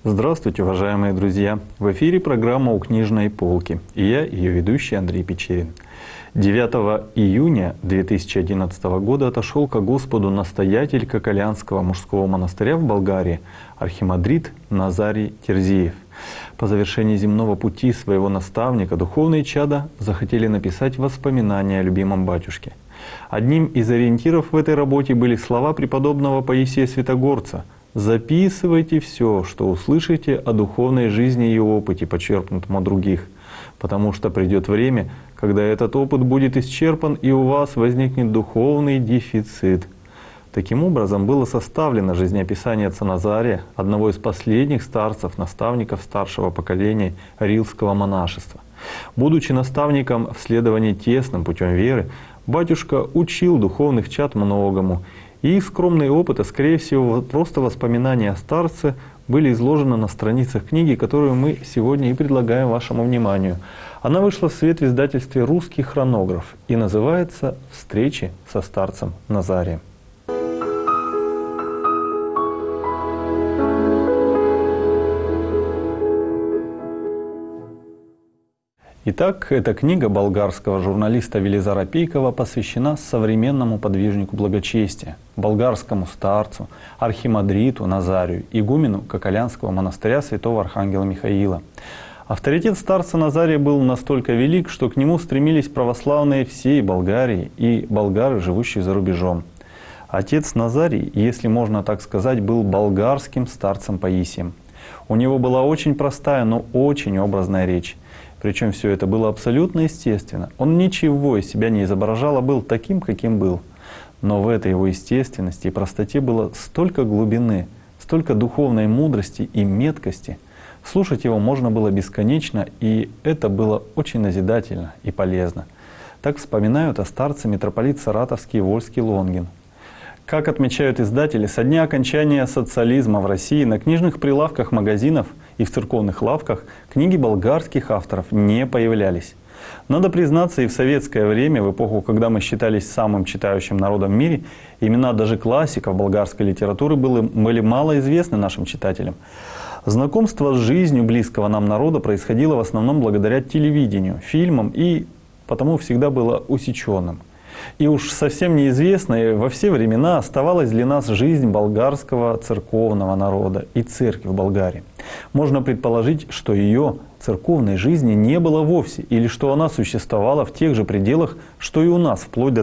Здравствуйте, уважаемые друзья! В эфире программа «У книжной полки» и я, ее ведущий Андрей Печерин. 9 июня 2011 года отошел ко Господу настоятель Коколянского мужского монастыря в Болгарии архимандрит Назарий Терзиев. По завершении земного пути своего наставника духовные чада захотели написать воспоминания о любимом батюшке. Одним из ориентиров в этой работе были слова преподобного Паисия Святогорца: «Записывайте все, что услышите о духовной жизни и опыте, почерпнутом от других, потому что придет время, когда этот опыт будет исчерпан и у вас возникнет духовный дефицит». Таким образом, было составлено жизнеописание отца Назария, одного из последних старцев-наставников старшего поколения рилского монашества. Будучи наставником в следовании тесным путем веры, батюшка учил духовных чад многому, и их скромные опыты, скорее всего, просто воспоминания о старце, были изложены на страницах книги, которую мы сегодня и предлагаем вашему вниманию. Она вышла в свет в издательстве «Русский хронограф» и называется «Встречи со старцем Назарием». Итак, эта книга болгарского журналиста Велизара Пейкова посвящена современному подвижнику благочестия, болгарскому старцу, архимандриту Назарию, игумену Коколянского монастыря святого Архангела Михаила. Авторитет старца Назария был настолько велик, что к нему стремились православные всей Болгарии и болгары, живущие за рубежом. Отец Назарий, если можно так сказать, был болгарским старцем Паисием. У него была очень простая, но очень образная речь. Причем все это было абсолютно естественно. Он ничего из себя не изображал, а был таким, каким был. Но в этой его естественности и простоте было столько глубины, столько духовной мудрости и меткости. Слушать его можно было бесконечно, и это было очень назидательно и полезно. Так вспоминают о старце митрополит Саратовский и Вольский Лонгин. Как отмечают издатели, со дня окончания социализма в России на книжных прилавках магазинов и в церковных лавках книги болгарских авторов не появлялись. Надо признаться, и в советское время, в эпоху, когда мы считались самым читающим народом в мире, имена даже классиков болгарской литературы были мало известны нашим читателям. Знакомство с жизнью близкого нам народа происходило в основном благодаря телевидению, фильмам, и потому всегда было усеченным. И уж совсем неизвестной во все времена оставалась для нас жизнь болгарского церковного народа и церкви в Болгарии. Можно предположить, что ее церковной жизни не было вовсе, или что она существовала в тех же пределах, что и у нас, вплоть до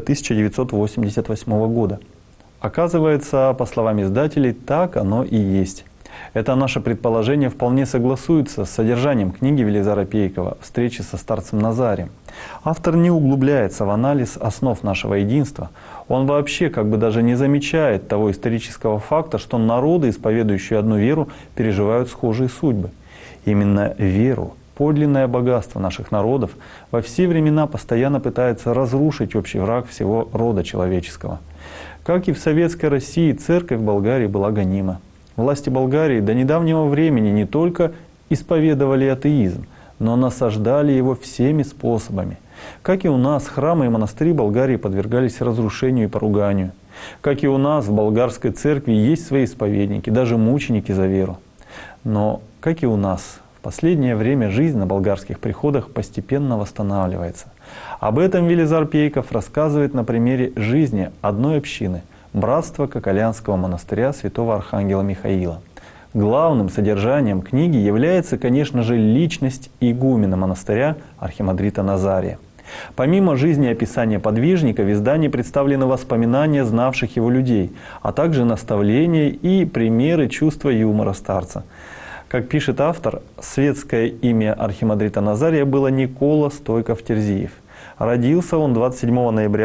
1988 года. Оказывается, по словам издателей, так оно и есть. Это наше предположение вполне согласуется с содержанием книги Велизара Пейкова «Встречи со старцем Назарием». Автор не углубляется в анализ основ нашего единства. Он вообще как бы даже не замечает того исторического факта, что народы, исповедующие одну веру, переживают схожие судьбы. Именно веру, подлинное богатство наших народов, во все времена постоянно пытается разрушить общий враг всего рода человеческого. Как и в советской России, церковь в Болгарии была гонима. Власти Болгарии до недавнего времени не только исповедовали атеизм, но насаждали его всеми способами. Как и у нас, храмы и монастыри Болгарии подвергались разрушению и поруганию. Как и у нас, в болгарской церкви есть свои исповедники, даже мученики за веру. Но, как и у нас, в последнее время жизнь на болгарских приходах постепенно восстанавливается. Об этом Велизар Пейков рассказывает на примере жизни одной общины – Братство Коколянского монастыря святого Архангела Михаила. Главным содержанием книги является, конечно же, личность игумена монастыря архимандрита Назария. Помимо жизнеописания подвижника, в издании представлены воспоминания знавших его людей, а также наставления и примеры чувства юмора старца. Как пишет автор, светское имя архимандрита Назария было Никола Стойков-Терзиев. Родился он 27 ноября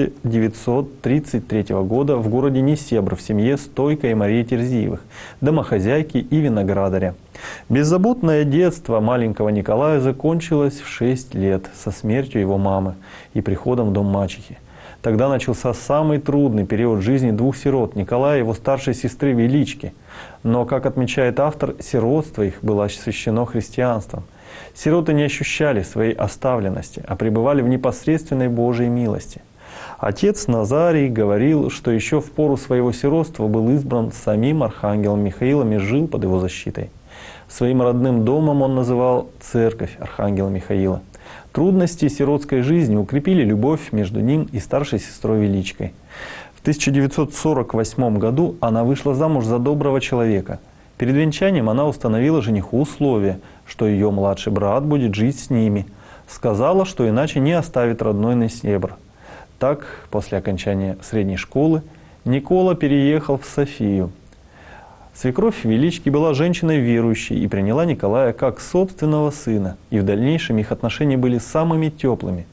1933 года в городе Несебр в семье Стойка и Марии Терзиевых, домохозяйки и виноградаря. Беззаботное детство маленького Николая закончилось в 6 лет со смертью его мамы и приходом в дом мачехи. Тогда начался самый трудный период жизни двух сирот – Николая и его старшей сестры Велички. Но, как отмечает автор, сиротство их было освящено христианством. Сироты не ощущали своей оставленности, а пребывали в непосредственной Божьей милости. Отец Назарий говорил, что еще в пору своего сиротства был избран самим Архангелом Михаилом и жил под его защитой. Своим родным домом он называл церковь Архангела Михаила. Трудности сиротской жизни укрепили любовь между ним и старшей сестрой Величкой. В 1948 году она вышла замуж за доброго человека. Перед венчанием она установила жениху условие, что ее младший брат будет жить с ними. Сказала, что иначе не оставит родной Несебр. Так, после окончания средней школы, Никола переехал в Софию. Свекровь Велички была женщиной верующей и приняла Николая как собственного сына, и в дальнейшем их отношения были самыми теплыми.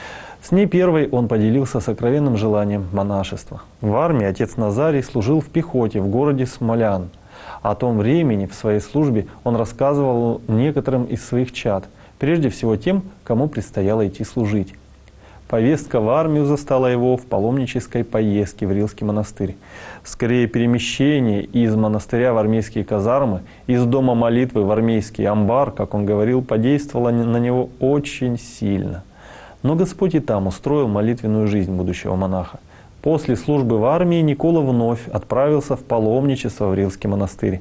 С ней первой он поделился сокровенным желанием монашества. В армии отец Назарий служил в пехоте в городе Смолян. О том времени в своей службе он рассказывал некоторым из своих чад, прежде всего тем, кому предстояло идти служить. Повестка в армию застала его в паломнической поездке в Рилский монастырь. Скорее, перемещение из монастыря в армейские казармы, из дома молитвы в армейский амбар, как он говорил, подействовало на него очень сильно. Но Господь и там устроил молитвенную жизнь будущего монаха. После службы в армии Никола вновь отправился в паломничество в Рилский монастырь.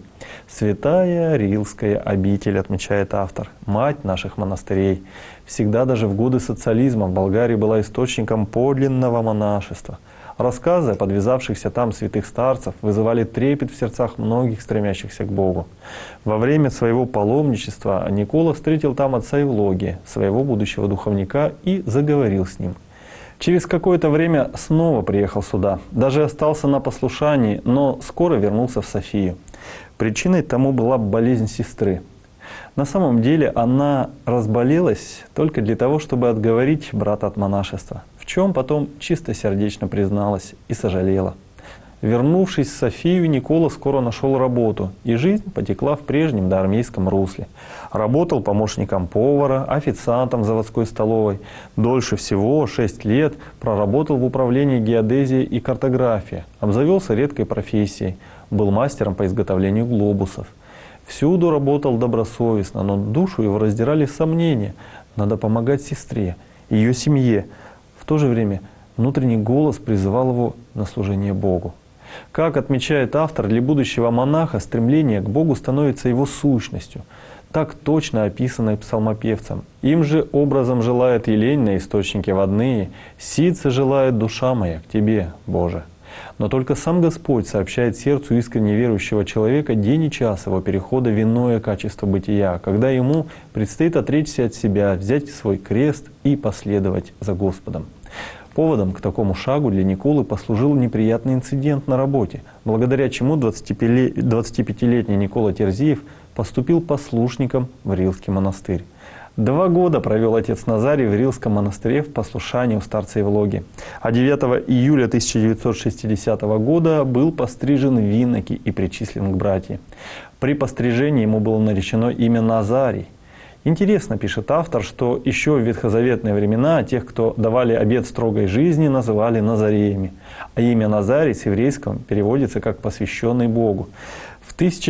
«Святая Рилская обитель», отмечает автор, «мать наших монастырей». Всегда даже в годы социализма в Болгарии была источником подлинного монашества. Рассказы о подвязавшихся там святых старцев вызывали трепет в сердцах многих, стремящихся к Богу. Во время своего паломничества Никола встретил там отца Евлогия, своего будущего духовника, и заговорил с ним. Через какое-то время снова приехал сюда, даже остался на послушании, но скоро вернулся в Софию. Причиной тому была болезнь сестры. На самом деле она разболелась только для того, чтобы отговорить брата от монашества, в чем потом чистосердечно призналась и сожалела. Вернувшись в Софию, Никола скоро нашел работу, и жизнь потекла в прежнем доармейском русле. Работал помощником повара, официантом в заводской столовой. Дольше всего, 6 лет, проработал в управлении геодезии и картографии. Обзавелся редкой профессией. Был мастером по изготовлению глобусов. Всюду работал добросовестно, но душу его раздирали сомнения. Надо помогать сестре, ее семье. В то же время внутренний голос призывал его на служение Богу. Как отмечает автор, для будущего монаха стремление к Богу становится его сущностью, так точно описанной псалмопевцем. Им же образом желает елень на источнике водные, ситце желает душа моя к Тебе, Боже. Но только сам Господь сообщает сердцу искренне верующего человека день и час его перехода в иное качество бытия, когда ему предстоит отречься от себя, взять свой крест и последовать за Господом. Поводом к такому шагу для Николы послужил неприятный инцидент на работе, благодаря чему 25-летний Никола Терзиев поступил послушником в Рилский монастырь. 2 года провел отец Назарий в Рилском монастыре в послушании у старца Евлогия. А 9 июля 1960 года был пострижен в иноки и причислен к братьям. При пострижении ему было наречено имя Назарий. Интересно, пишет автор, что еще в ветхозаветные времена тех, кто давали обет строгой жизни, называли Назареями. А имя Назарий с еврейского переводится как «посвященный Богу». В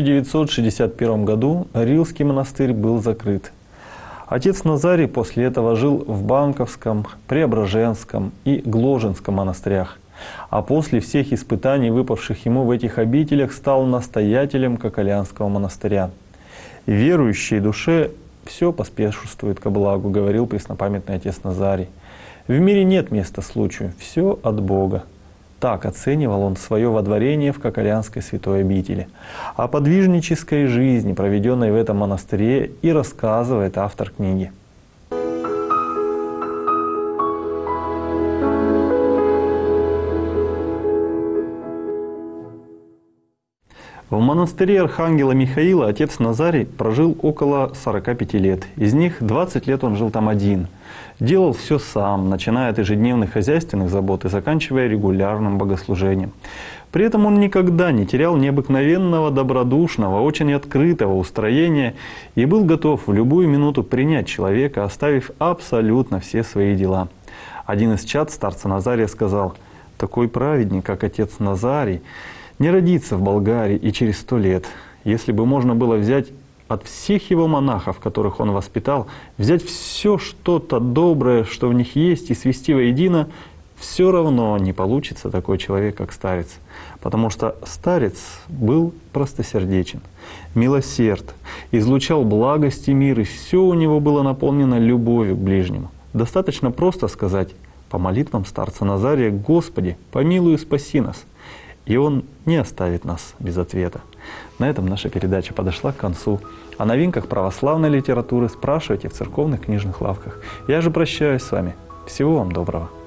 1961 году Рилский монастырь был закрыт. Отец Назарий после этого жил в Банковском, Преображенском и Гложенском монастырях. А после всех испытаний, выпавших ему в этих обителях, стал настоятелем Коколянского монастыря. Верующей душе все поспешествует ко благу, говорил преснопамятный отец Назарий. В мире нет места случаю, все от Бога. Так оценивал он свое водворение в Коколянской святой обители. О подвижнической жизни, проведенной в этом монастыре, и рассказывает автор книги. В монастыре Архангела Михаила отец Назарий прожил около 45 лет. Из них 20 лет он жил там один. Делал все сам, начиная от ежедневных хозяйственных забот и заканчивая регулярным богослужением. При этом он никогда не терял необыкновенного, добродушного, очень открытого устроения и был готов в любую минуту принять человека, оставив абсолютно все свои дела. Один из чад старца Назария сказал: «Такой праведник, как отец Назарий, не родится в Болгарии и через 100 лет. Если бы можно было взять от всех его монахов, которых он воспитал, взять все что-то доброе, что в них есть, и свести воедино, все равно не получится такой человек, как старец. Потому что старец был простосердечен. милосерд, излучал благость и мир, и все у него было наполнено любовью к ближнему. Достаточно просто сказать по молитвам старца Назария: «Господи, помилуй и спаси нас». И Он не оставит нас без ответа. На этом наша передача подошла к концу. О новинках православной литературы спрашивайте в церковных книжных лавках. Я же прощаюсь с вами. Всего вам доброго.